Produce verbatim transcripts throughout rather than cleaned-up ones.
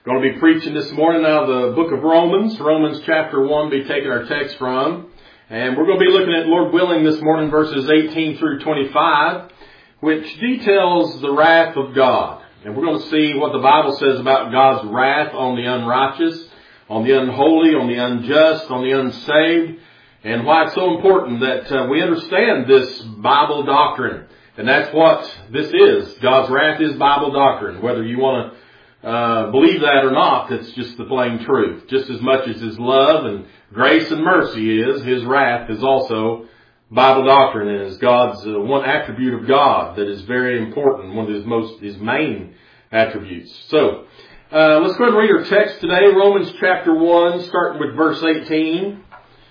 Going to be preaching this morning out of the book of Romans. Romans chapter one be taking our text from. And we're going to be looking at, Lord willing, this morning verses eighteen through twenty-five, which details the wrath of God. And we're going to see what the Bible says about God's wrath on the unrighteous, on the unholy, on the unjust, on the unsaved, and why it's so important that uh, we understand this Bible doctrine. And that's what this is. God's wrath is Bible doctrine. Whether you want to uh, believe that or not, it's just the plain truth. Just as much as His love and grace and mercy is, His wrath is also Bible doctrine, and is God's uh, one attribute of God that is very important, one of His most, His main attributes. So, uh, let's go ahead and read our text today, Romans chapter one, starting with verse eighteen.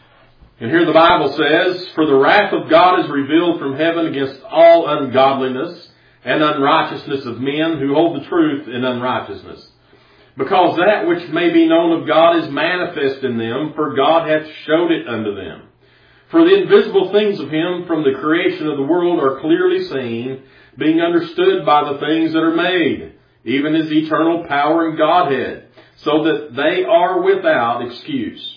And here the Bible says, "For the wrath of God is revealed from heaven against all ungodliness and unrighteousness of men who hold the truth in unrighteousness. Because that which may be known of God is manifest in them, for God hath showed it unto them. For the invisible things of Him from the creation of the world are clearly seen, being understood by the things that are made, even His eternal power and Godhead, so that they are without excuse.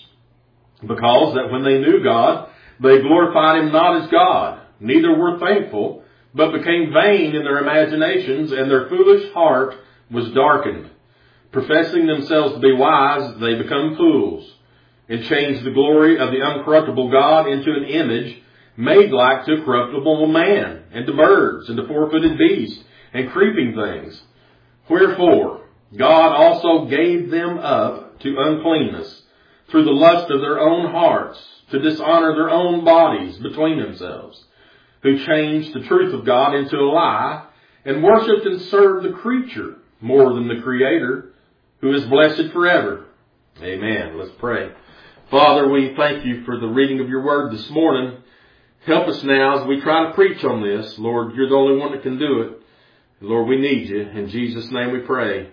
Because that when they knew God, they glorified Him not as God, neither were thankful, but became vain in their imaginations, and their foolish heart was darkened. Professing themselves to be wise, they become fools, and changed the glory of the uncorruptible God into an image made like to corruptible man, and to birds, and to four-footed beasts, and creeping things. Wherefore God also gave them up to uncleanness, through the lust of their own hearts, to dishonor their own bodies between themselves, who changed the truth of God into a lie, and worshipped and served the creature more than the Creator, who is blessed forever." Amen. Let's pray. Father, we thank You for the reading of Your word this morning. Help us now as we try to preach on this. Lord, You're the only one that can do it. Lord, we need You. In Jesus' name we pray.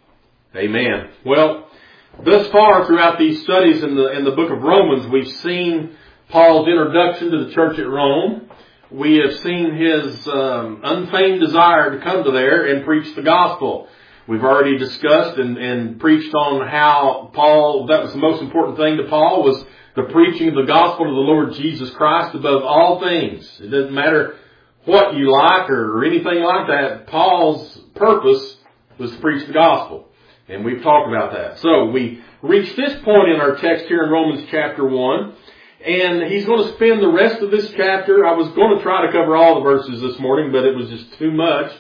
Amen. Well, thus far throughout these studies in the in the book of Romans, we've seen Paul's introduction to the church at Rome. We have seen his um, unfeigned desire to come to there and preach the gospel. We've already discussed and, and preached on how Paul, that was the most important thing to Paul, was the preaching of the gospel of the Lord Jesus Christ above all things. It doesn't matter what you like or anything like that. Paul's purpose was to preach the gospel. And we've talked about that. So we reach this point in our text here in Romans chapter one. And he's going to spend the rest of this chapter. I was going to try to cover all the verses this morning, but it was just too much.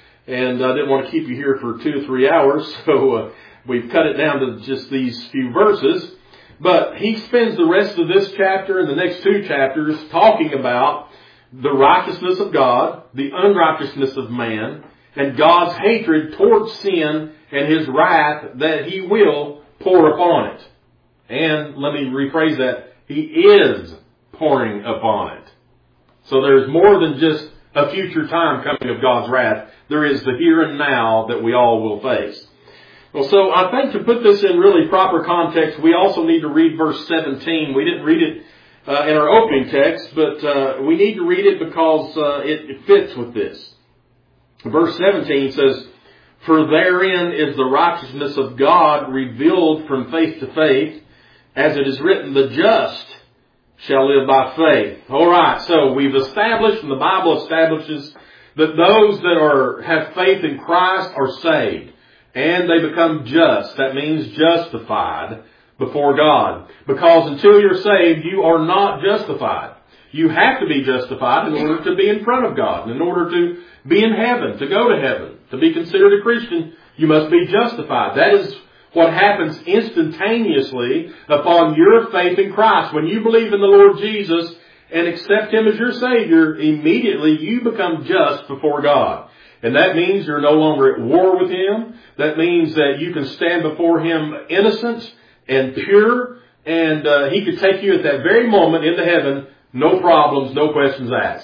And I didn't want to keep you here for two or three hours. So uh, we've cut it down to just these few verses. But he spends the rest of this chapter and the next two chapters talking about the righteousness of God, the unrighteousness of man, and God's hatred towards sin and His wrath that He will pour upon it. And let me rephrase that. He is pouring upon it. So there's more than just a future time coming of God's wrath. There is the here and now that we all will face. Well, so I think to put this in really proper context, we also need to read verse seventeen. We didn't read it uh, in our opening text, but uh, we need to read it because uh, it, it fits with this. Verse seventeen says, "For therein is the righteousness of God revealed from faith to faith, as it is written, the just shall live by faith." All right, so we've established, and the Bible establishes, that those that are have faith in Christ are saved, and they become just. That means justified before God. Because until you're saved, you are not justified. You have to be justified in order to be in front of God, in order to be in heaven, to go to heaven. To be considered a Christian, you must be justified. That is what happens instantaneously upon your faith in Christ. When you believe in the Lord Jesus and accept Him as your Savior, immediately you become just before God. And that means you're no longer at war with Him. That means that you can stand before Him innocent and pure, and uh, He could take you at that very moment into heaven, no problems, no questions asked.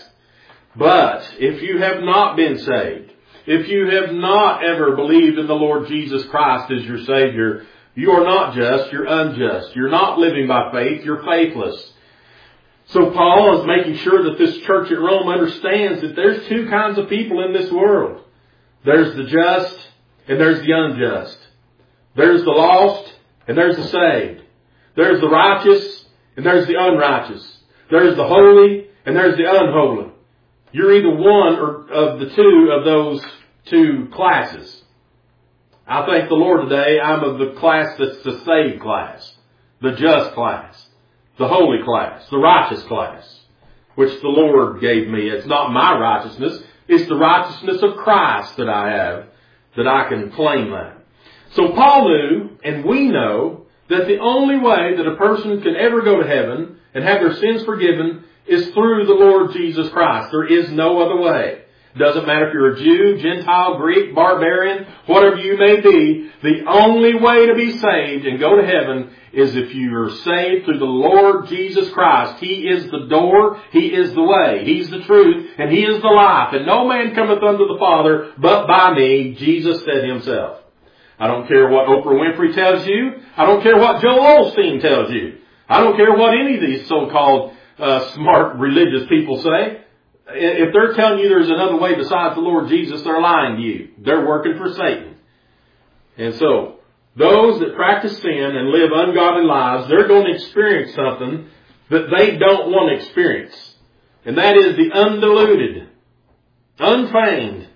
But if you have not been saved, if you have not ever believed in the Lord Jesus Christ as your Savior, you are not just, you're unjust. You're not living by faith, you're faithless. So Paul is making sure that this church at Rome understands that there's two kinds of people in this world. There's the just and there's the unjust. There's the lost and there's the saved. There's the righteous and there's the unrighteous. There's the holy and there's the unholy. You're either one or of the two of those two classes. I thank the Lord today I'm of the class that's the saved class, the just class, the holy class, the righteous class, which the Lord gave me. It's not my righteousness. It's the righteousness of Christ that I have, that I can claim that. So Paul knew, and we know, that the only way that a person can ever go to heaven and have their sins forgiven is through the Lord Jesus Christ. There is no other way. It doesn't matter if you're a Jew, Gentile, Greek, barbarian, whatever you may be. The only way to be saved and go to heaven is if you are saved through the Lord Jesus Christ. He is the door. He is the way. He's the truth. And He is the life. And no man cometh unto the Father but by me, Jesus said Himself. I don't care what Oprah Winfrey tells you. I don't care what Joel Osteen tells you. I don't care what any of these so-called uh, smart religious people say. If they're telling you there's another way besides the Lord Jesus, they're lying to you. They're working for Satan. And so, those that practice sin and live ungodly lives, they're going to experience something that they don't want to experience. And that is the undiluted, unfeigned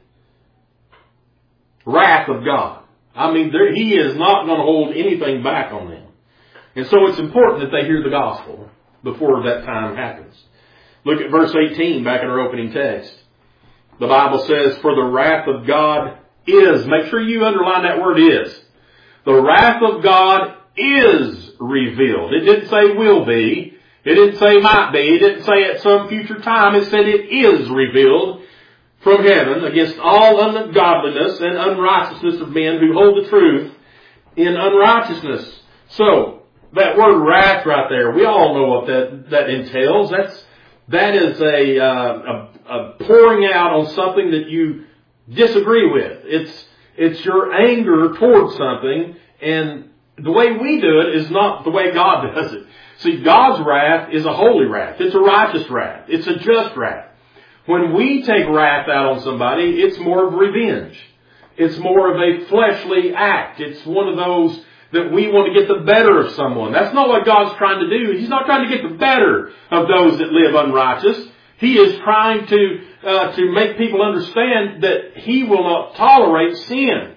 wrath of God. I mean, there, He is not going to hold anything back on them. And so it's important that they hear the gospel before that time happens. Look at verse eighteen back in our opening text. The Bible says, for the wrath of God is, make sure you underline that word is. The wrath of God is revealed. It didn't say will be. It didn't say might be. It didn't say at some future time. It said it is revealed from heaven against all ungodliness and unrighteousness of men who hold the truth in unrighteousness. So, that word wrath right there, we all know what that, that entails. That's That is a, uh, a, a pouring out on something that you disagree with. It's, it's your anger towards something, and the way we do it is not the way God does it. See, God's wrath is a holy wrath. It's a righteous wrath. It's a just wrath. When we take wrath out on somebody, it's more of revenge. It's more of a fleshly act. It's one of those that we want to get the better of someone. That's not what God's trying to do. He's not trying to get the better of those that live unrighteous. He is trying to uh, to make people understand that He will not tolerate sin.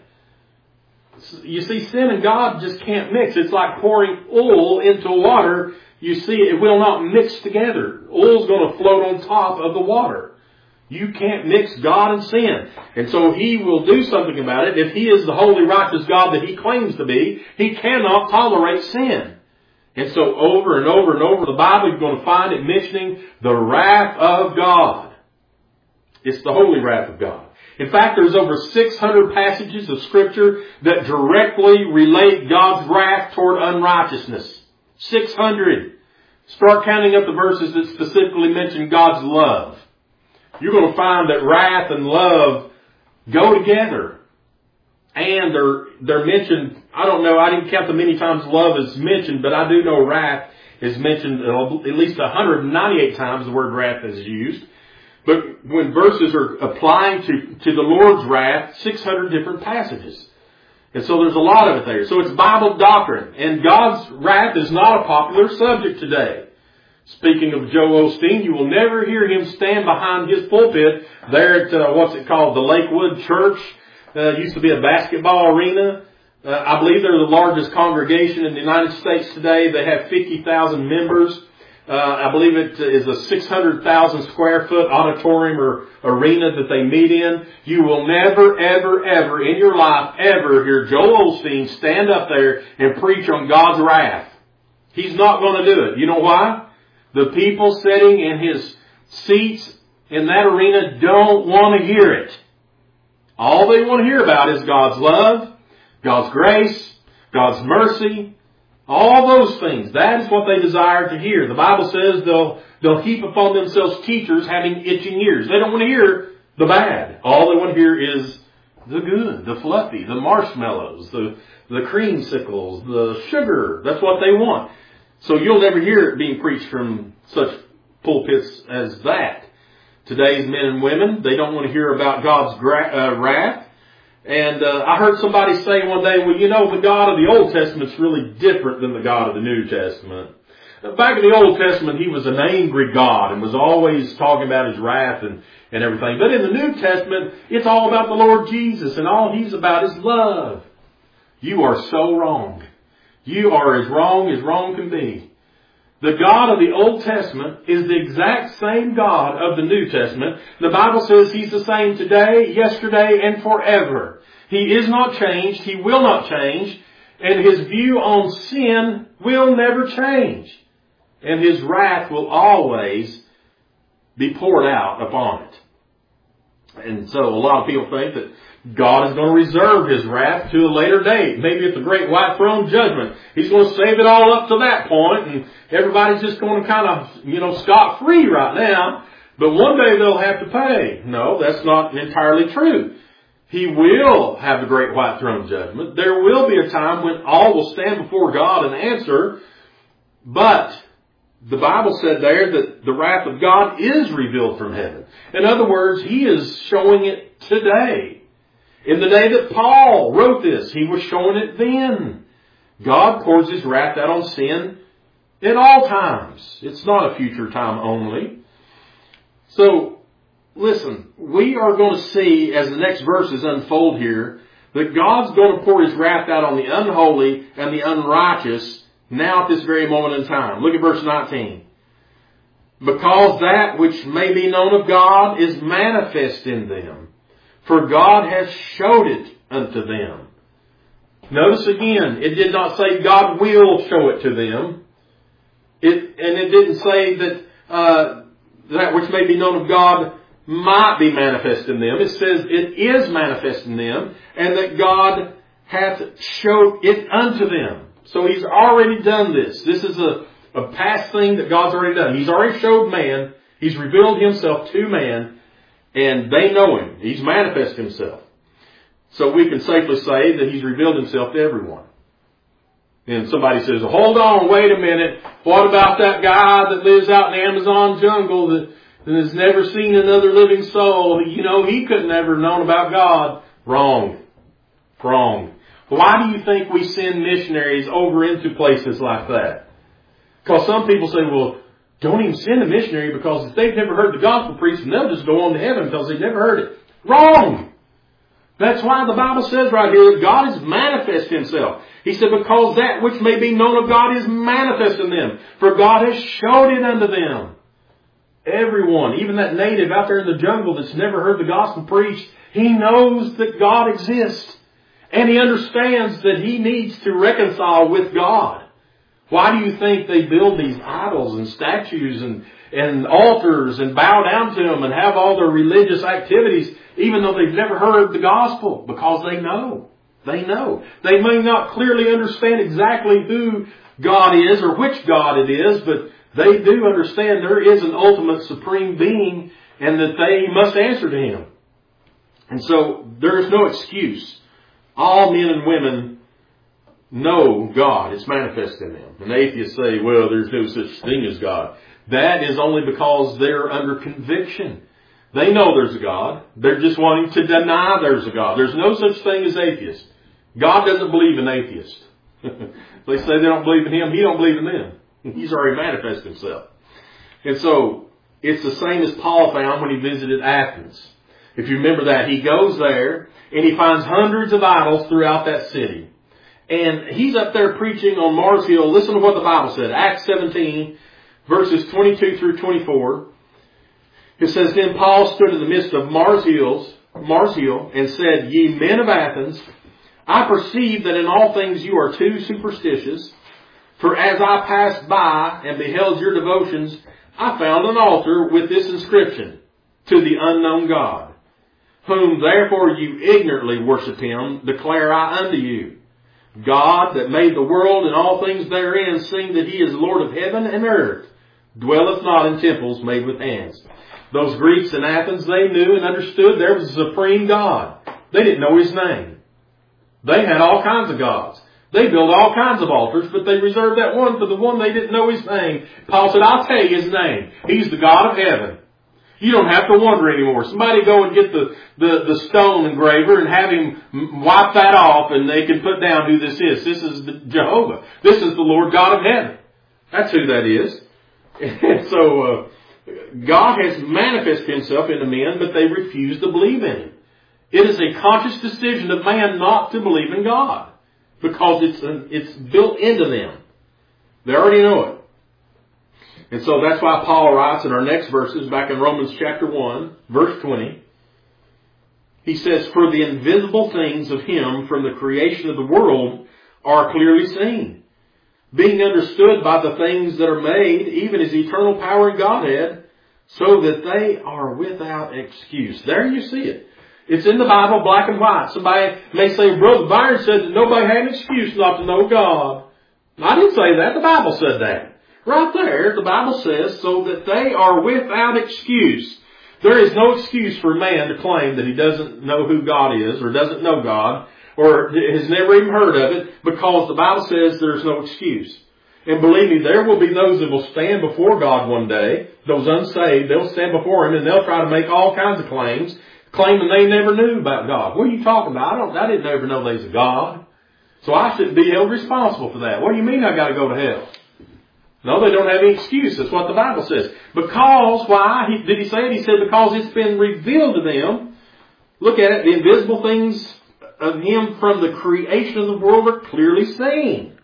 You see, sin and God just can't mix. It's like pouring oil into water. You see, it will not mix together. Oil's going to float on top of the water. You can't mix God and sin. And so He will do something about it. If He is the holy, righteous God that He claims to be, He cannot tolerate sin. And so over and over and over, the Bible, you're going to find it mentioning the wrath of God. It's the holy wrath of God. In fact, there's over six hundred passages of Scripture that directly relate God's wrath toward unrighteousness. six hundred. Start counting up the verses that specifically mention God's love. You're going to find that wrath and love go together. And they're, they're mentioned, I don't know, I didn't count the many times love is mentioned, but I do know wrath is mentioned at least one hundred ninety-eight times the word wrath is used. But when verses are applying to, to the Lord's wrath, six hundred different passages. And so there's a lot of it there. So it's Bible doctrine. And God's wrath is not a popular subject today. Speaking of Joe Osteen, you will never hear him stand behind his pulpit there at, uh, what's it called, the Lakewood Church. Uh, it used to be a basketball arena. Uh, I believe they're the largest congregation in the United States today. They have fifty thousand members. Uh, I believe it is a six hundred thousand square foot auditorium or arena that they meet in. You will never, ever, ever in your life ever hear Joel Osteen stand up there and preach on God's wrath. He's not going to do it. You know why? The people sitting in his seats in that arena don't want to hear it. All they want to hear about is God's love, God's grace, God's mercy, all those things. That is what they desire to hear. The Bible says they'll, they'll heap upon themselves teachers having itching ears. They don't want to hear the bad. All they want to hear is the good, the fluffy, the marshmallows, the, the creamsicles, the sugar. That's what they want. So you'll never hear it being preached from such pulpits as that. Today's men and women, they don't want to hear about God's gra- uh, wrath. And uh, I heard somebody say one day, well, you know, the God of the Old Testament's really different than the God of the New Testament. Back in the Old Testament, he was an angry God and was always talking about his wrath and, and everything. But in the New Testament, it's all about the Lord Jesus, and all he's about is love. You are so wrong. You are as wrong as wrong can be. The God of the Old Testament is the exact same God of the New Testament. The Bible says he's the same today, yesterday, and forever. He is not changed. He will not change. And his view on sin will never change. And his wrath will always be poured out upon it. And so a lot of people think that God is going to reserve his wrath to a later date. Maybe at the great white throne judgment. He's going to save it all up to that point, and everybody's just going to kind of, you know, scot-free right now. But one day they'll have to pay. No, that's not entirely true. He will have the great white throne judgment. There will be a time when all will stand before God and answer. But the Bible said there that the wrath of God is revealed from heaven. In other words, he is showing it today. In the day that Paul wrote this, he was showing it then. God pours his wrath out on sin at all times. It's not a future time only. So, listen, we are going to see as the next verses unfold here that God's going to pour his wrath out on the unholy and the unrighteous now at this very moment in time. Look at verse nineteen. Because that which may be known of God is manifest in them. For God has showed it unto them. Notice again, it did not say God will show it to them. It, and it didn't say that uh, that which may be known of God might be manifest in them. It says it is manifest in them, and that God hath showed it unto them. So he's already done this. This is a, a past thing that God's already done. He's already showed man. He's revealed himself to man. And they know him. He's manifested himself. So we can safely say that he's revealed himself to everyone. And somebody says, hold on, wait a minute. What about that guy that lives out in the Amazon jungle that, that has never seen another living soul? You know, he couldn't ever have known about God. Wrong. Wrong. Why do you think we send missionaries over into places like that? Because some people say, well, don't even send a missionary because if they've never heard the gospel preached, they'll just go on to heaven because they've never heard it. Wrong! That's why the Bible says right here that God has manifested himself. He said, because that which may be known of God is manifest in them. For God has showed it unto them. Everyone, even that native out there in the jungle that's never heard the gospel preached, he knows that God exists. And he understands that he needs to reconcile with God. Why do you think they build these idols and statues and, and altars and bow down to them and have all their religious activities even though they've never heard the gospel? Because they know. They know. They may not clearly understand exactly who God is or which God it is, but they do understand there is an ultimate supreme being and that they must answer to him. And so there is no excuse. All men and women know God. It's manifest in them. And atheists say, well, there's no such thing as God. That is only because they're under conviction. They know there's a God. They're just wanting to deny there's a God. There's no such thing as atheist. God doesn't believe in atheists. They say they don't believe in him. He don't believe in them. He's already manifested himself. And so it's the same as Paul found when he visited Athens. If you remember that, he goes there and he finds hundreds of idols throughout that city. And he's up there preaching on Mars Hill. Listen to what the Bible said. Acts seventeen, verses twenty-two through twenty-four. It says, Then Paul stood in the midst of Mars Hills, Mars Hill, and said, Ye men of Athens, I perceive that in all things you are too superstitious. For as I passed by and beheld your devotions, I found an altar with this inscription, To the unknown God, whom therefore you ignorantly worship him, declare I unto you. God that made the world and all things therein, seeing that he is Lord of heaven and earth, dwelleth not in temples made with hands. Those Greeks in Athens, they knew and understood there was a supreme God. They didn't know his name. They had all kinds of gods. They built all kinds of altars, but they reserved that one for the one they didn't know his name. Paul said, I'll tell you his name. He's the God of heaven. You don't have to wonder anymore. Somebody go and get the, the, the stone engraver and have him wipe that off, and they can put down who this is. This is the Jehovah. This is the Lord God of heaven. That's who that is. And so, uh, God has manifested himself into men, but they refuse to believe in him. It is a conscious decision of man not to believe in God, because it's, it's built into them. They already know it. And so that's why Paul writes in our next verses, back in Romans chapter one, verse twenty, he says, "For the invisible things of him from the creation of the world are clearly seen, being understood by the things that are made, even his eternal power and Godhead, so that they are without excuse." There you see it. It's in the Bible, black and white. Somebody may say, Brother Byron said that nobody had an excuse not to know God. I didn't say that. The Bible said that. Right there, the Bible says, so that they are without excuse. There is no excuse for a man to claim that he doesn't know who God is, or doesn't know God, or has never even heard of it, because the Bible says there's no excuse. And believe me, there will be those that will stand before God one day, those unsaved, they'll stand before him and they'll try to make all kinds of claims, claiming they never knew about God. What are you talking about? I don't, I didn't ever know there's a God. So I shouldn't be held responsible for that. What do you mean I got to go to hell? No, they don't have any excuse. That's what the Bible says. Because, why? He, did he say it? He said because it's been revealed to them. Look at it. The invisible things of him from the creation of the world are clearly seen,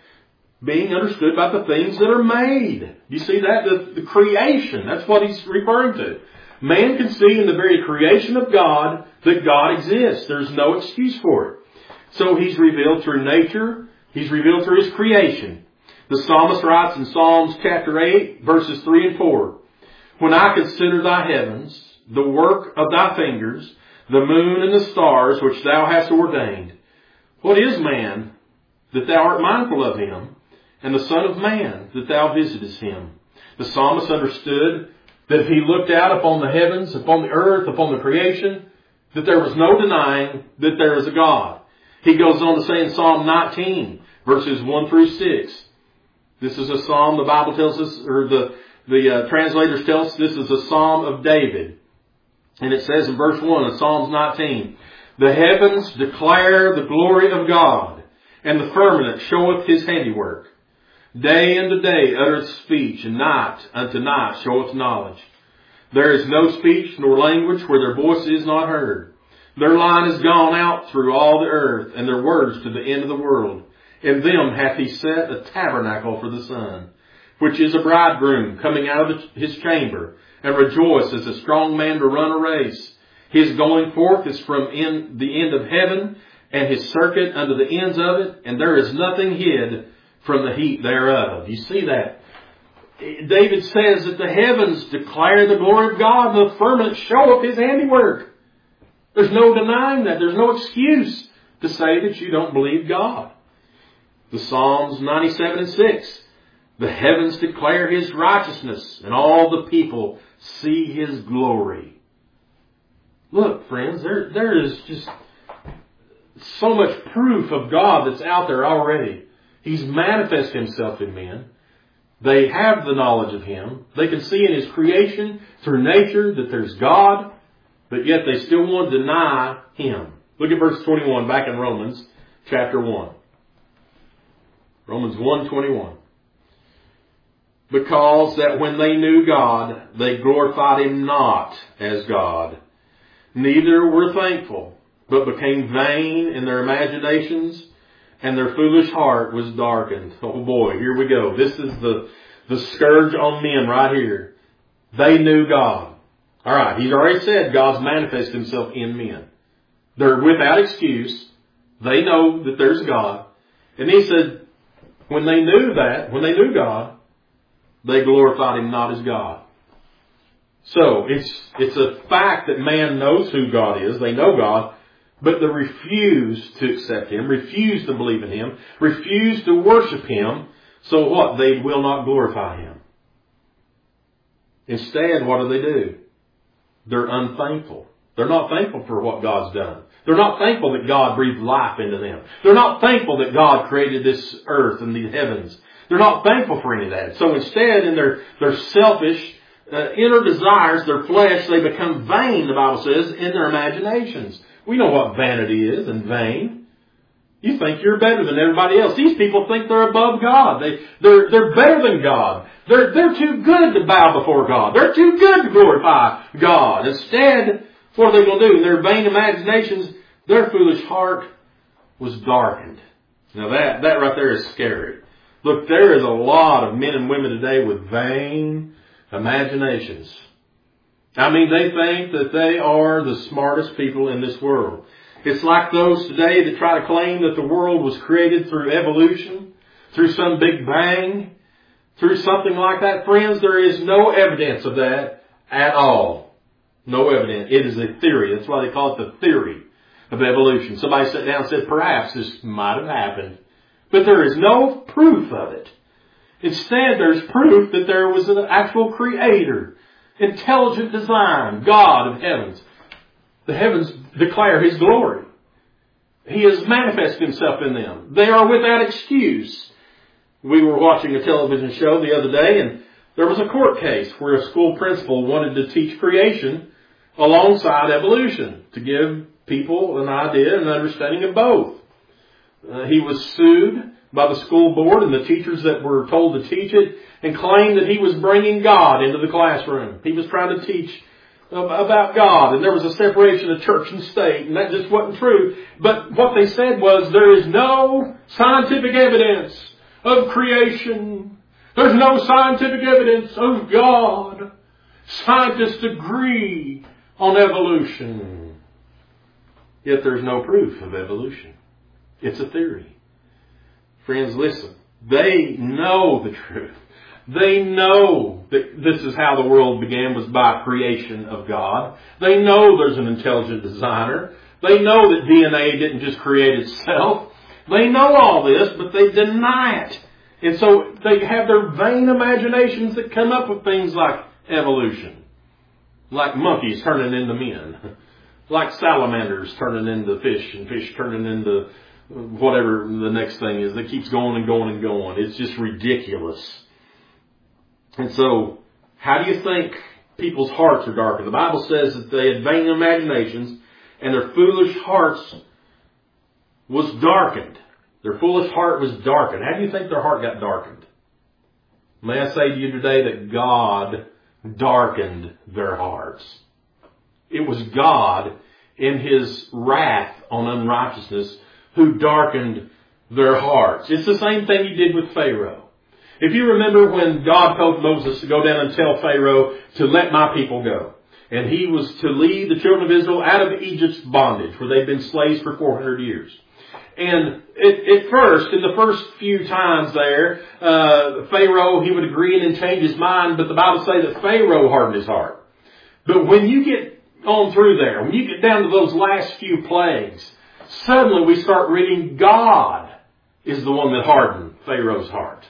being understood by the things that are made. You see that? The, the creation. That's what he's referring to. Man can see in the very creation of God that God exists. There's no excuse for it. So he's revealed through nature. He's revealed through his creation. The psalmist writes in Psalms chapter eight, verses three and four, "When I consider thy heavens, the work of thy fingers, the moon and the stars which thou hast ordained, what is man that thou art mindful of him, and the son of man that thou visitest him?" The psalmist understood that if he looked out upon the heavens, upon the earth, upon the creation, that there was no denying that there is a God. He goes on to say in Psalm nineteen, verses one through six, this is a psalm, the Bible tells us, or the, the uh, translators tell us this is a psalm of David. And it says in verse one of Psalms nineteen, "The heavens declare the glory of God, and the firmament showeth his handiwork. Day unto day uttereth speech, and night unto night showeth knowledge. There is no speech nor language where their voice is not heard. Their line is gone out through all the earth, and their words to the end of the world. In them hath he set a tabernacle for the sun, which is a bridegroom coming out of his chamber, and rejoice as a strong man to run a race. His going forth is from in the end of heaven, and his circuit unto the ends of it, and there is nothing hid from the heat thereof." You see that? David says that the heavens declare the glory of God, and the firmament showeth his handiwork. There's no denying that. There's no excuse to say that you don't believe God. The Psalms ninety-seven and six. "The heavens declare his righteousness, and all the people see his glory." Look, friends, there, there is just so much proof of God that's out there already. He's manifested himself in men. They have the knowledge of him. They can see in his creation, through nature, that there's God, but yet they still want to deny him. Look at verse twenty-one back in Romans chapter one. Romans one twenty-one. "Because that when they knew God, they glorified him not as God, neither were thankful, but became vain in their imaginations, and their foolish heart was darkened." Oh boy, here we go. This is the, the scourge on men right here. They knew God. All right, he's already said God's manifested himself in men. They're without excuse. They know that there's God. And he said, when they knew that, when they knew God, they glorified him not as God. So it's it's a fact that man knows who God is. They know God, but they refuse to accept him, refuse to believe in him, refuse to worship him. So what? They will not glorify him. Instead, what do they do? They're unthankful. They're not thankful for what God's done. They're not thankful that God breathed life into them. They're not thankful that God created this earth and the heavens. They're not thankful for any of that. So instead, in their, their selfish uh, inner desires, their flesh, they become vain, the Bible says, in their imaginations. We know what vanity is and vain. You think you're better than everybody else. These people think they're above God. They, they're, they're better than God. They're, they're too good to bow before God. They're too good to glorify God. Instead, what are they going to do? In their vain imaginations, their foolish heart was darkened. Now that, that right there is scary. Look, there is a lot of men and women today with vain imaginations. I mean, they think that they are the smartest people in this world. It's like those today that try to claim that the world was created through evolution, through some big bang, through something like that. Friends, there is no evidence of that at all. No evidence. It is a theory. That's why they call it the theory of evolution. Somebody sat down and said, perhaps this might have happened. But there is no proof of it. Instead, there's proof that there was an actual creator, intelligent design, God of heavens. The heavens declare His glory. He has manifested Himself in them. They are without excuse. We were watching a television show the other day, and there was a court case where a school principal wanted to teach creation alongside evolution to give people an idea and an understanding of both. Uh, he was sued by the school board and the teachers that were told to teach it, and claimed that he was bringing God into the classroom. He was trying to teach about God, and there was a separation of church and state, and that just wasn't true. But what they said was, there is no scientific evidence of creation. There's no scientific evidence of God. Scientists agree on evolution. Yet there's no proof of evolution. It's a theory. Friends, listen. They know the truth. They know that this is how the world began, was by creation of God. They know there's an intelligent designer. They know that D N A didn't just create itself. They know all this, but they deny it. And so they have their vain imaginations that come up with things like evolution. Like monkeys turning into men. Like salamanders turning into fish, and fish turning into whatever the next thing is that keeps going and going and going. It's just ridiculous. And so, how do you think people's hearts are darkened? The Bible says that they had vain imaginations, and their foolish hearts was darkened. Their foolish heart was darkened. How do you think their heart got darkened? May I say to you today that God darkened their hearts. It was God in His wrath on unrighteousness who darkened their hearts. It's the same thing He did with Pharaoh. If you remember when God told Moses to go down and tell Pharaoh to let my people go. And he was to lead the children of Israel out of Egypt's bondage, where they'd been slaves for four hundred years. And at, at first, in the first few times there, uh, Pharaoh, he would agree and then change his mind. But the Bible says that Pharaoh hardened his heart. But when you get on through there, when you get down to those last few plagues, suddenly we start reading God is the one that hardened Pharaoh's heart.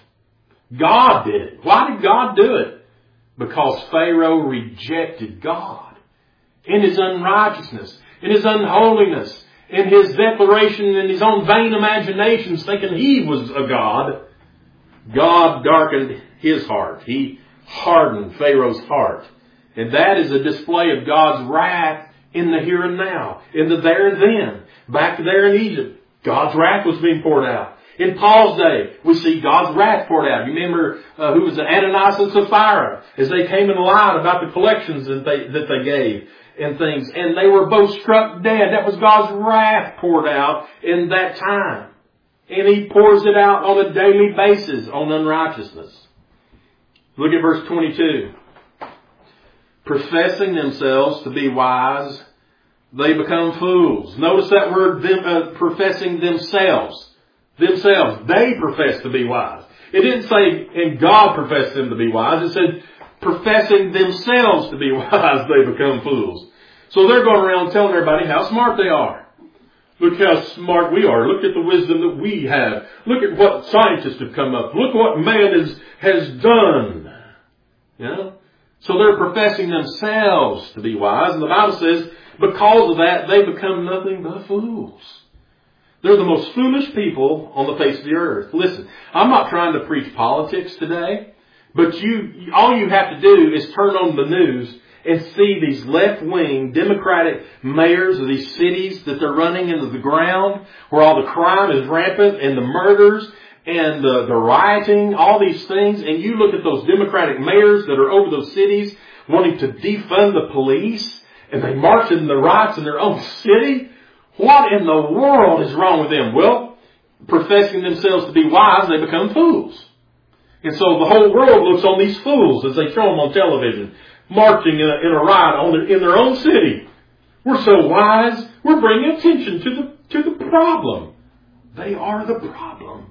God did it. Why did God do it? Because Pharaoh rejected God in his unrighteousness, in his unholiness, in his declaration, in his own vain imaginations, thinking he was a God. God darkened his heart. He hardened Pharaoh's heart. And that is a display of God's wrath in the here and now, in the there and then. Back there in Egypt, God's wrath was being poured out. In Paul's day, we see God's wrath poured out. You remember uh, who was the Ananias and Sapphira, as they came and lied about the collections that they that they gave and things, and they were both struck dead. That was God's wrath poured out in that time, and He pours it out on a daily basis on unrighteousness. Look at verse twenty-two. Professing themselves to be wise, they become fools. Notice that word, them, uh, professing themselves. Themselves. They profess to be wise. It didn't say, and God professed them to be wise. It said, professing themselves to be wise, they become fools. So they're going around telling everybody how smart they are. Look how smart we are. Look at the wisdom that we have. Look at what scientists have come up. Look what man is, has done. You know? So they're professing themselves to be wise. And the Bible says, because of that, they become nothing but fools. They're the most foolish people on the face of the earth. Listen, I'm not trying to preach politics today, But you, all you have to do is turn on the news and see these left-wing Democratic mayors of these cities that they're running into the ground, where all the crime is rampant and the murders and the, the rioting, all these things. And you look at those Democratic mayors that are over those cities wanting to defund the police, and they march in the riots in their own city. What in the world is wrong with them? Well, professing themselves to be wise, they become fools. And so the whole world looks on these fools as they show them on television, marching in a, in a riot on their, in their own city. We're so wise, we're bringing attention to the, to the problem. They are the problem.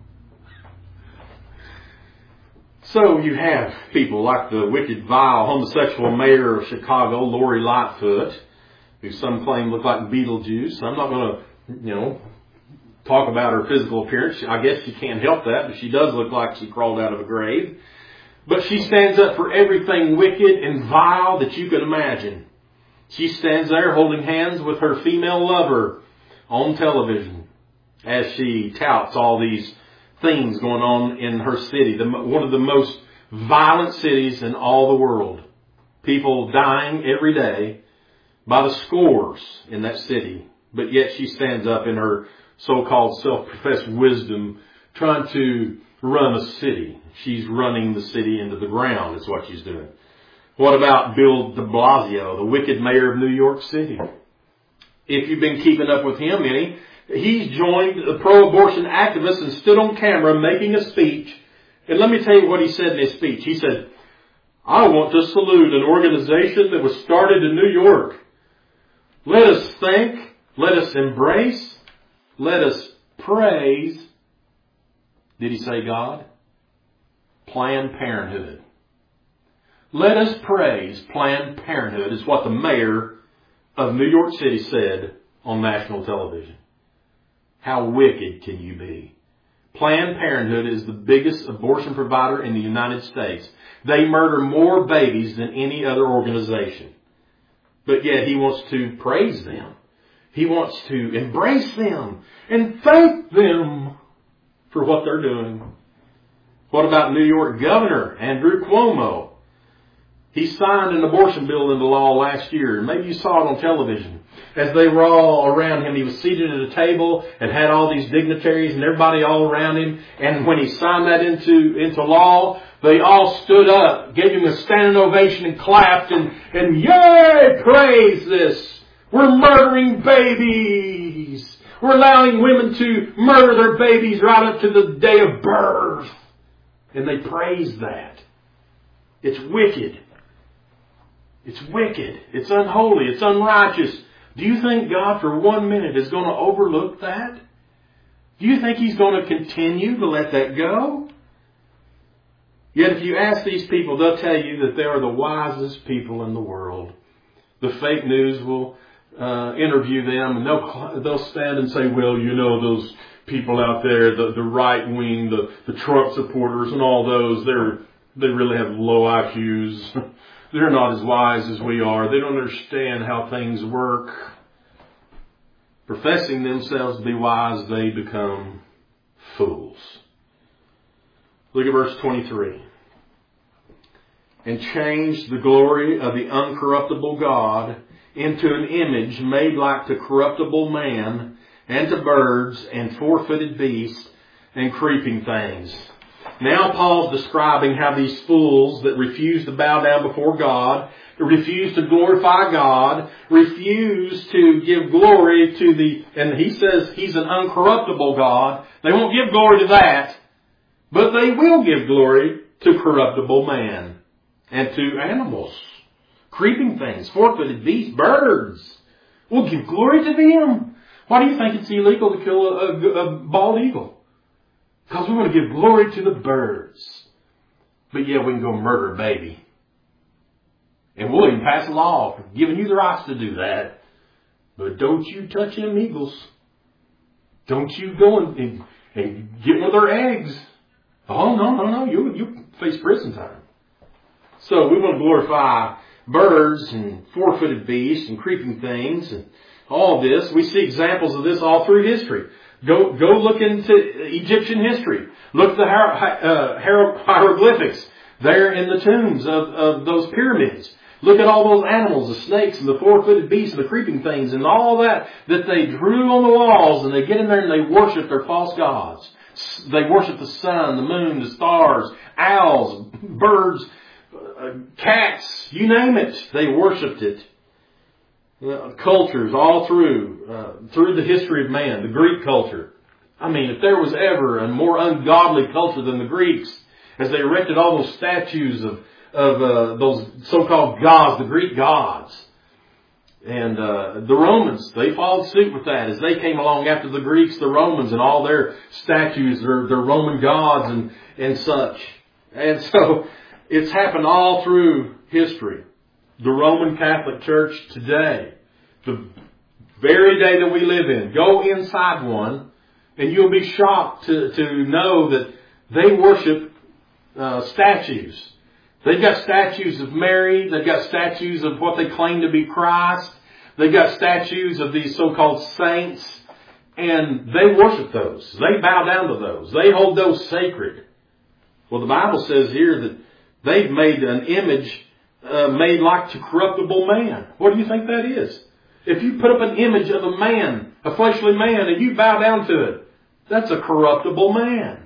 So you have people like the wicked, vile, homosexual mayor of Chicago, Lori Lightfoot, who some claim look like Beetlejuice. I'm not going to, you know, talk about her physical appearance. I guess she can't help that, but she does look like she crawled out of a grave. But she stands up for everything wicked and vile that you can imagine. She stands there holding hands with her female lover on television as she touts all these things going on in her city, the, one of the most violent cities in all the world. People dying every day by the scores in that city. But yet she stands up in her so-called self-professed wisdom trying to run a city. She's running the city into the ground is what she's doing. What about Bill de Blasio, the wicked mayor of New York City? If you've been keeping up with him any, he's joined the pro-abortion activists and stood on camera making a speech. And let me tell you what he said in his speech. He said, "I want to salute an organization that was started in New York. Let us thank, let us embrace, let us praise," did he say God? Planned Parenthood. Let us praise Planned Parenthood is what the mayor of New York City said on national television. How wicked can you be? Planned Parenthood is the biggest abortion provider in the United States. They murder more babies than any other organization. But yet he wants to praise them. He wants to embrace them and thank them for what they're doing. What about New York Governor Andrew Cuomo? He signed an abortion bill into law last year. Maybe you saw it on television. As they were all around him, he was seated at a table and had all these dignitaries and everybody all around him. And when he signed that into, into law, they all stood up, gave him a standing ovation and clapped and, and yay, praise this. We're murdering babies. We're allowing women to murder their babies right up to the day of birth. And they praise that. It's wicked. It's wicked. It's unholy. It's unrighteous. Do you think God for one minute is going to overlook that? Do you think He's going to continue to let that go? Yet if you ask these people, they'll tell you that they are the wisest people in the world. The fake news will uh, interview them and they'll, they'll stand and say, well, you know, those people out there, the, the right wing, the, the Trump supporters and all those, they're, they really have low I Qs. They're not as wise as we are. They don't understand how things work. Professing themselves to be wise, they become fools. Look at verse twenty-three. And changed the glory of the uncorruptible God into an image made like to corruptible man and to birds and four-footed beasts and creeping things. Now Paul's describing how these fools that refuse to bow down before God, refuse to glorify God, refuse to give glory to the, and he says He's an uncorruptible God. They won't give glory to that, but they will give glory to corruptible man and to animals, creeping things, four-footed beasts, birds. We'll give glory to them. Why do you think it's illegal to kill a, a, a bald eagle? Because we want to give glory to the birds. But yeah, we can go murder a baby. And we'll even pass a law giving you the rights to do that. But don't you touch them eagles. Don't you go and, and, and get one of their eggs. Oh, no, no, no. You, you face prison time. So we want to glorify birds and four-footed beasts and creeping things and all this. We see examples of this all through history. Go go look into Egyptian history. Look at the hier- uh, hier- hieroglyphics there in the tombs of, of those pyramids. Look at all those animals, the snakes and the four-footed beasts and the creeping things and all that that they drew on the walls, and they get in there and they worship their false gods. They worship the sun, the moon, the stars, owls, birds, uh, cats, you name it. They worshipped it. Uh, cultures all through, uh, through the history of man, the Greek culture. I mean, if there was ever a more ungodly culture than the Greeks, as they erected all those statues of, of uh, those so-called gods, the Greek gods. And uh, the Romans, they followed suit with that. As they came along after the Greeks, the Romans and all their statues, their, their Roman gods and, and such. And so it's happened all through history. The Roman Catholic Church today, the very day that we live in, go inside one and you'll be shocked to, to know that they worship uh, statues. They've got statues of Mary. They've got statues of what they claim to be Christ. They've got statues of these so-called saints. And they worship those. They bow down to those. They hold those sacred. Well, the Bible says here that they've made an image uh, made like to corruptible man. What do you think that is? If you put up an image of a man, a fleshly man, and you bow down to it, that's a corruptible man.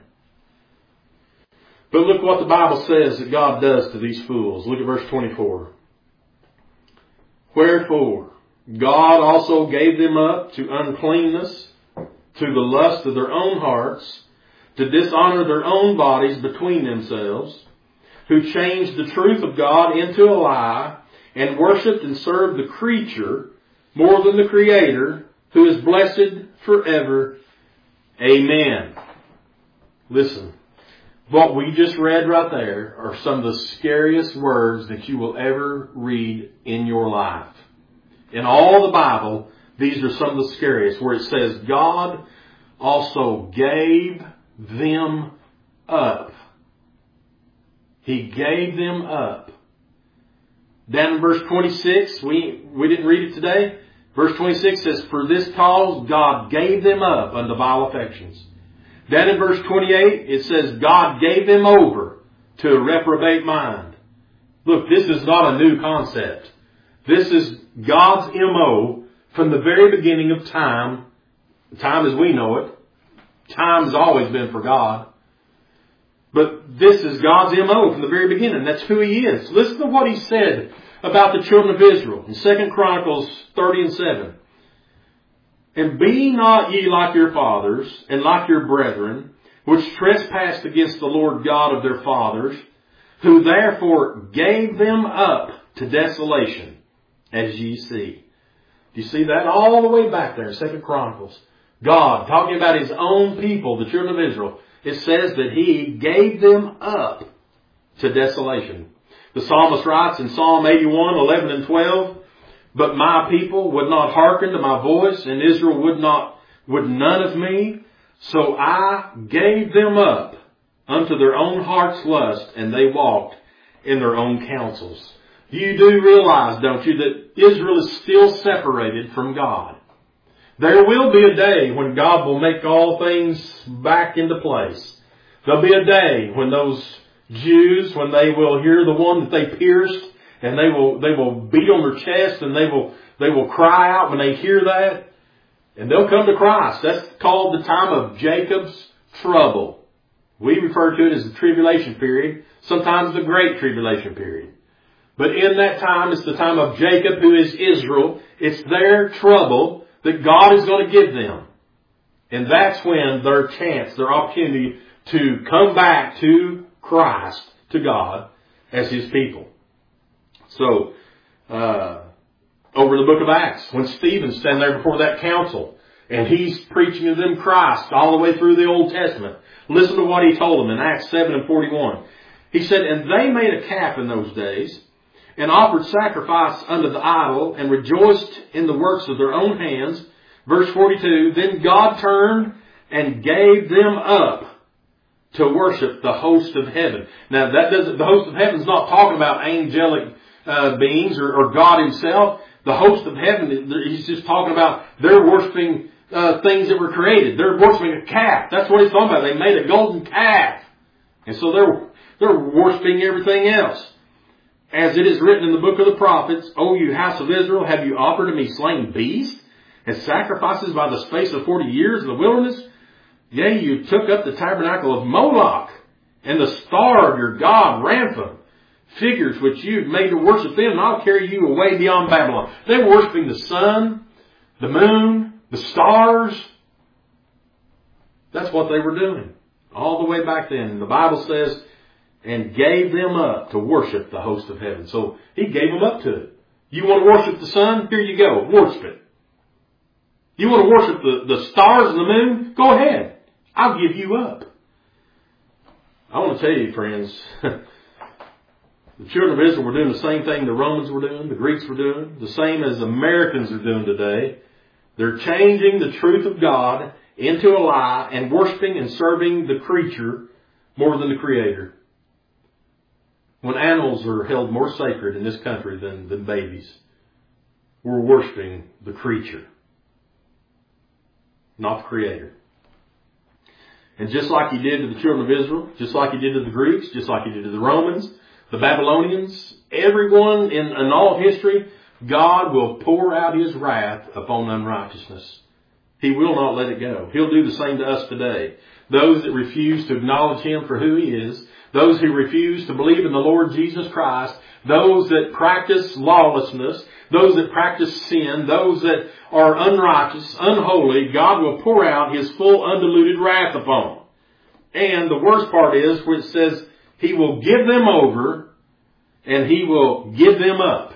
But look what the Bible says that God does to these fools. Look at verse twenty-four. Wherefore, God also gave them up to uncleanness, to the lust of their own hearts, to dishonor their own bodies between themselves, who changed the truth of God into a lie, and worshipped and served the creature more than the Creator, who is blessed forever. Amen. Listen. What we just read right there are some of the scariest words that you will ever read in your life. In all the Bible, these are some of the scariest, where it says, God also gave them up. He gave them up. Down in verse twenty-six, we, we didn't read it today. Verse twenty-six says, for this cause God gave them up unto vile affections. Then in verse twenty-eight, it says, God gave them over to a reprobate mind. Look, this is not a new concept. This is God's M O from the very beginning of time. Time as we know it. Time has always been for God. But this is God's M O from the very beginning. That's who He is. Listen to what He said about the children of Israel in Second Chronicles thirty and seven. And be not ye like your fathers, and like your brethren, which trespassed against the Lord God of their fathers, who therefore gave them up to desolation, as ye see. Do you see that? All the way back there in Second Chronicles. God, talking about His own people, the children of Israel, it says that He gave them up to desolation. The psalmist writes in Psalm eighty-one, eleven and twelve, but my people would not hearken to my voice, and Israel would not, would none of me. So I gave them up unto their own heart's lust, and they walked in their own counsels. You do realize, don't you, that Israel is still separated from God. There will be a day when God will make all things back into place. There'll be a day when those Jews, when they will hear the one that they pierced, and they will, they will beat on their chest, and they will, they will cry out when they hear that. And they'll come to Christ. That's called the time of Jacob's trouble. We refer to it as the tribulation period, sometimes the great tribulation period. But in that time, it's the time of Jacob, who is Israel. It's their trouble that God is going to give them. And that's when their chance, their opportunity to come back to Christ, to God, as His people. So, uh, over in the book of Acts, when Stephen's standing there before that council, and he's preaching to them Christ all the way through the Old Testament. Listen to what he told them in Acts seven and forty-one. He said, and they made a calf in those days, and offered sacrifice unto the idol, and rejoiced in the works of their own hands. Verse forty-two, then God turned and gave them up to worship the host of heaven. Now, that doesn't, the host of heaven is not talking about angelic uh, beings or, or God Himself. The host of heaven, He's just talking about they're worshiping uh, things that were created. They're worshiping a calf. That's what He's talking about. They made a golden calf. And so they're They're worshiping everything else. As it is written in the book of the prophets, O you house of Israel, have you offered to me slain beasts as sacrifices by the space of forty years in the wilderness? Yea, you took up the tabernacle of Moloch and the star of your god Ramphan, figures which you had made to worship them, and I'll carry you away beyond Babylon. They were worshiping the sun, the moon, the stars. That's what they were doing all the way back then. And the Bible says, and gave them up to worship the host of heaven. So he gave them up to it. You want to worship the sun? Here you go. Worship it. You want to worship the, the stars and the moon? Go ahead. I'll give you up. I want to tell you, friends, the children of Israel were doing the same thing the Romans were doing, the Greeks were doing, the same as Americans are doing today. They're changing the truth of God into a lie and worshiping and serving the creature more than the Creator. When animals are held more sacred in this country than, than babies, we're worshiping the creature, not the Creator. And just like he did to the children of Israel, just like he did to the Greeks, just like he did to the Romans, the Babylonians, everyone in, in all history, God will pour out his wrath upon unrighteousness. He will not let it go. He'll do the same to us today. Those that refuse to acknowledge him for who he is, those who refuse to believe in the Lord Jesus Christ, those that practice lawlessness, those that practice sin, those that are unrighteous, unholy, God will pour out his full undiluted wrath upon. And the worst part is where it says he will give them over and he will give them up.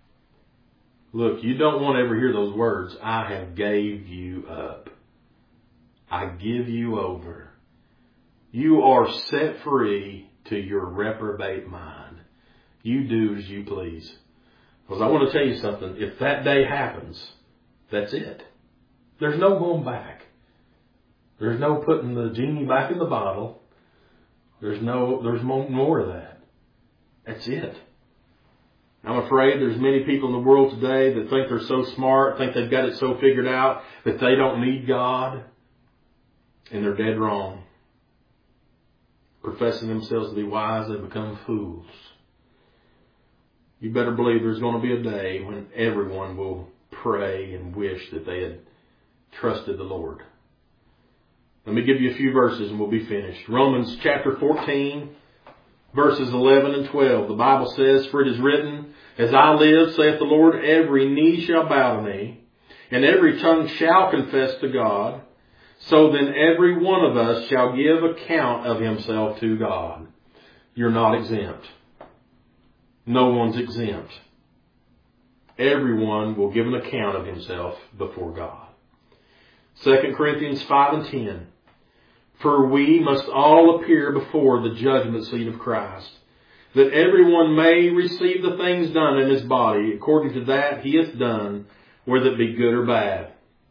Look, you don't want to ever hear those words. I have gave you up. I give you over. You are set free to your reprobate mind. You do as you please. Because I want to tell you something. If that day happens, that's it. There's no going back. There's no putting the genie back in the bottle. There's no, there's no more of that. That's it. I'm afraid there's many people in the world today that think they're so smart, think they've got it so figured out that they don't need God. And they're dead wrong. Professing themselves to be wise, they become fools. You better believe there's going to be a day when everyone will pray and wish that they had trusted the Lord. Let me give you a few verses and we'll be finished. Romans chapter fourteen, verses eleven and twelve. The Bible says, for it is written, as I live, saith the Lord, every knee shall bow to me, and every tongue shall confess to God. So then every one of us shall give account of himself to God. You're not exempt. No one's exempt. Everyone will give an account of himself before God. Second Corinthians five and ten. For we must all appear before the judgment seat of Christ, that everyone may receive the things done in his body according to that he hath done, whether it be good or bad.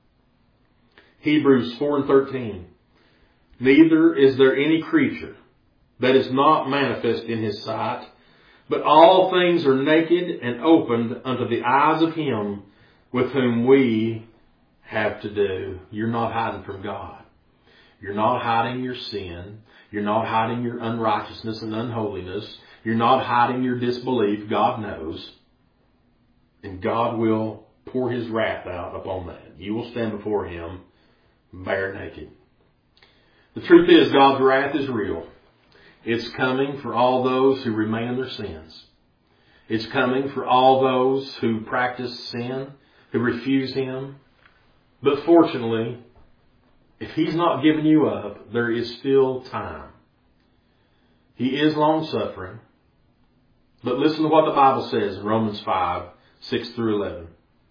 Hebrews four and thirteen. Neither is there any creature that is not manifest in his sight, but all things are naked and opened unto the eyes of him with whom we have to do. You're not hiding from God. You're not hiding your sin. You're not hiding your unrighteousness and unholiness. You're not hiding your disbelief. God knows. And God will pour his wrath out upon that. You will stand before him bare naked. The truth is, God's wrath is real. It's coming for all those who remain in their sins. It's coming for all those who practice sin, who refuse him. But fortunately, if he's not given you up, there is still time. He is long-suffering. But listen to what the Bible says in Romans five, six through eleven.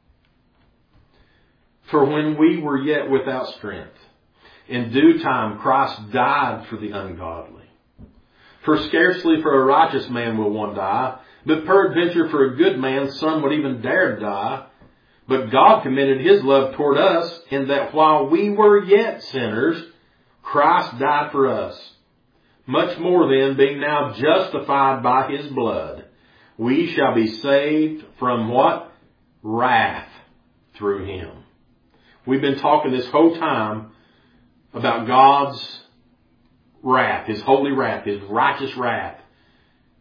For when we were yet without strength, in due time Christ died for the ungodly. For scarcely for a righteous man will one die, but peradventure for a good man some would even dare to die. But God commended his love toward us, in that while we were yet sinners, Christ died for us. Much more then, being now justified by his blood, we shall be saved from what? Wrath through him. We've been talking this whole time about God's wrath, his holy wrath, his righteous wrath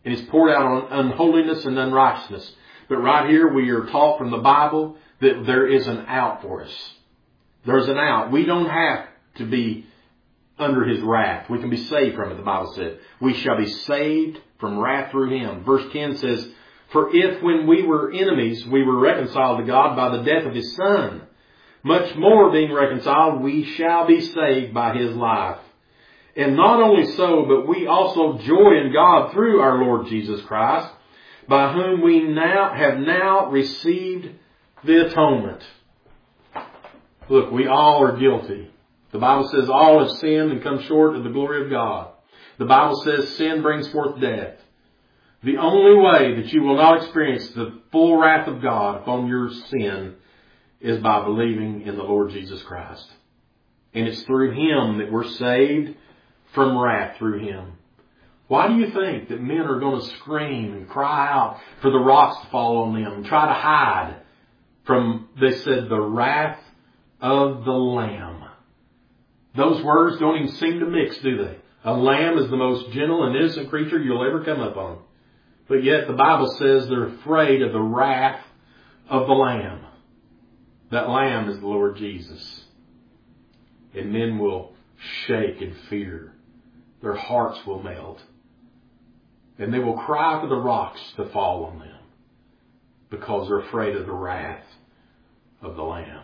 And it's poured out on unholiness and unrighteousness. But right here we are taught from the Bible that there is an out for us. There's an out. We don't have to be under His wrath. We can be saved from it, the Bible said. We shall be saved from wrath through Him. Verse ten says, for if when we were enemies, we were reconciled to God by the death of His Son, much more being reconciled, we shall be saved by His life. And not only so, but we also joy in God through our Lord Jesus Christ, by whom we now have now received the atonement. Look, we all are guilty. The Bible says all have sinned and come short of the glory of God. The Bible says sin brings forth death. The only way that you will not experience the full wrath of God upon your sin is by believing in the Lord Jesus Christ. And it's through Him that we're saved from wrath through Him. Why do you think that men are going to scream and cry out for the rocks to fall on them and try to hide from, they said, the wrath of the Lamb? Those words don't even seem to mix, do they? A lamb is the most gentle and innocent creature you'll ever come up on. But yet the Bible says they're afraid of the wrath of the Lamb. That Lamb is the Lord Jesus. And men will shake in fear. Their hearts will melt. And they will cry for the rocks to fall on them because they're afraid of the wrath of the Lamb.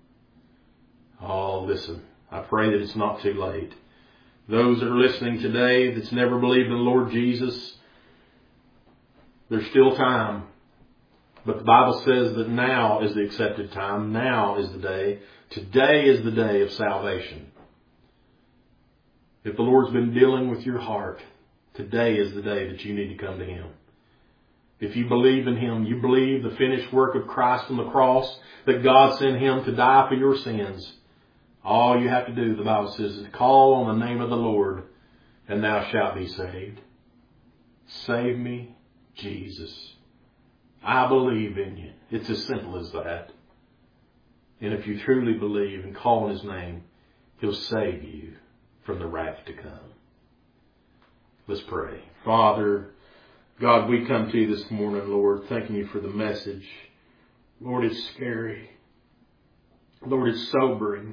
Oh, listen. I pray that it's not too late. Those that are listening today that's never believed in the Lord Jesus, there's still time. But the Bible says that now is the accepted time. Now is the day. Today is the day of salvation. If the Lord's been dealing with your heart, today is the day that you need to come to Him. If you believe in Him, you believe the finished work of Christ on the cross, that God sent Him to die for your sins, all you have to do, the Bible says, is call on the name of the Lord, and thou shalt be saved. Save me, Jesus. I believe in you. It's as simple as that. And if you truly believe and call on His name, He'll save you from the wrath to come. Let's pray. Father, God, we come to you this morning, Lord, thanking you for the message. Lord, it's scary. Lord, it's sobering.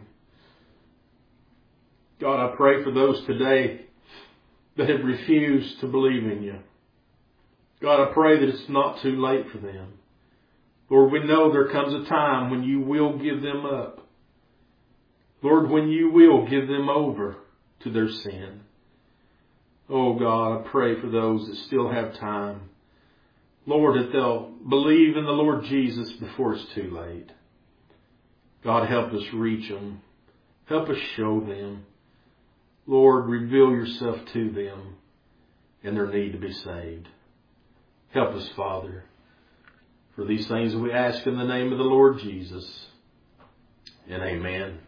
God, I pray for those today that have refused to believe in you. God, I pray that it's not too late for them. Lord, we know there comes a time when you will give them up. Lord, when you will give them over to their sin. Oh God, I pray for those that still have time. Lord, that they'll believe in the Lord Jesus before it's too late. God, help us reach them. Help us show them. Lord, reveal yourself to them and their need to be saved. Help us, Father. For these things we ask in the name of the Lord Jesus. And amen.